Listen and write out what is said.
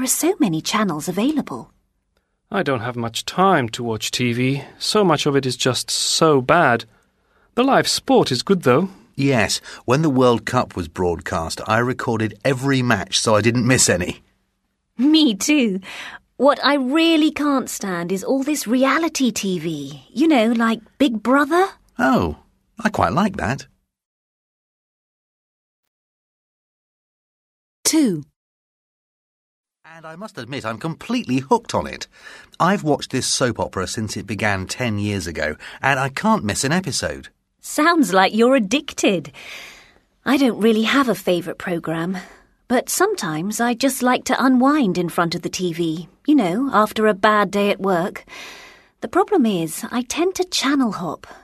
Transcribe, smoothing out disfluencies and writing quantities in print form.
There are so many channels available. I don't have much time to watch TV. So much of it is just so bad. The live sport is good, though. Yes, when the World Cup was broadcast, I recorded every match so I didn't miss any. Me too. What I really can't stand is all this reality TV. You know, like Big Brother. Oh, I quite like that. 2. And I must admit I'm completely hooked on it. I've watched this soap opera since it began 10 years ago, and I can't miss an episode. Sounds like you're addicted. I don't really have a favourite programme, but sometimes I just like to unwind in front of the TV, you know, after a bad day at work. The problem is I tend to channel hop.